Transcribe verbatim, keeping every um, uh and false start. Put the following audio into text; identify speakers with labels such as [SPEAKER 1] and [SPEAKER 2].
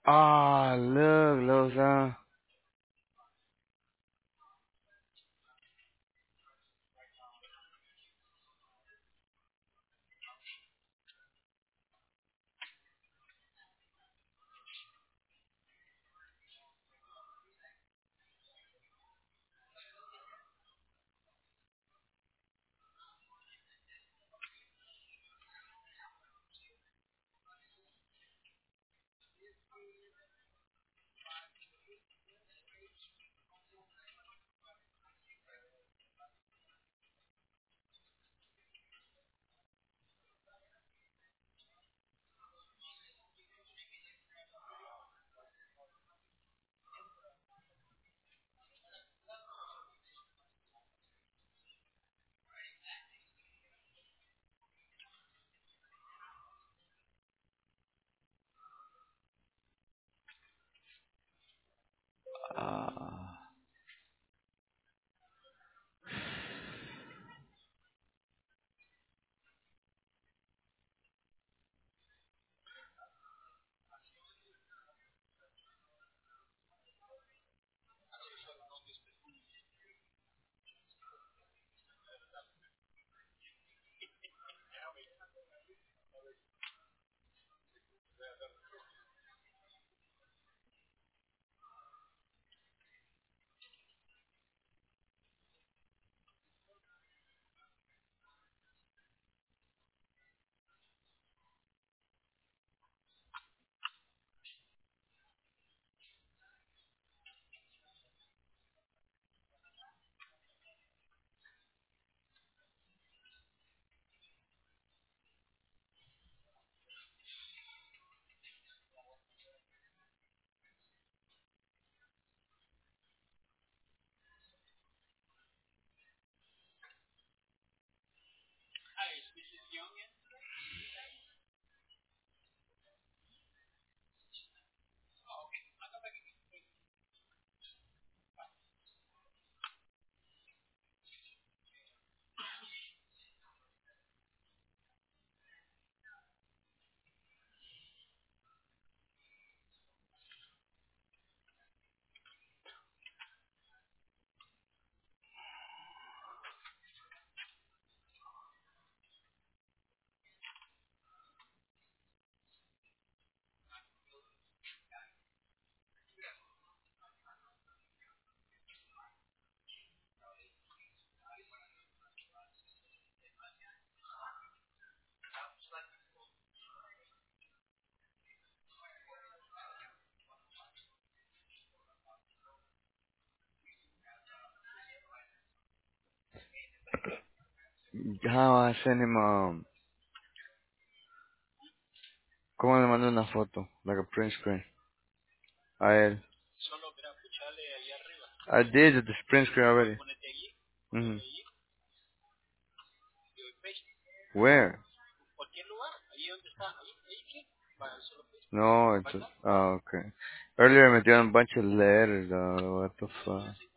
[SPEAKER 1] Ah, look, Loza. Ah, how I send him um, ¿cómo le mando una foto? Like a print screen. A él. I did the print screen already. Mhm. Where? No, it's just, oh, okay. Earlier I metieron a bunch of letters, uh, what the fuck.